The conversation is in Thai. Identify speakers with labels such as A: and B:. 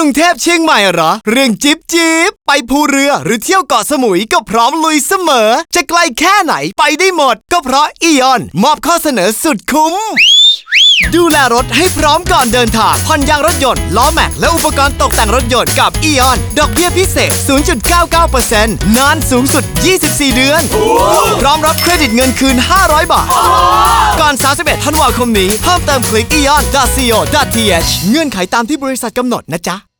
A: รุงเทพเชียงใหม่เหรอเรื่องจิ๊บไปภูเรือหรือเที่ยวเกาะสมุยก็พร้อมลุยเสมอจะไกลแค่ไหนไปได้หมดก็เพราะอีออนมอบข้อเสนอสุดคุ้มดูแลรถให้พร้อมก่อนเดินทางผ่อนยางรถยนต์ล้อแม็กและอุปกรณ์ตกแต่งรถยนต์กับอีออนดอกเบี้ยพิเศษ 0.99% นานสูงสุด 24 เดือนพร้อมรับเครดิตเงินคืน 500 บาทก่อน 31 ธันวาคมนี้เพิ่มเติมคลิก eon.co.th เงื่อนไขตามที่บริษัทกำหนดนะจ๊ะ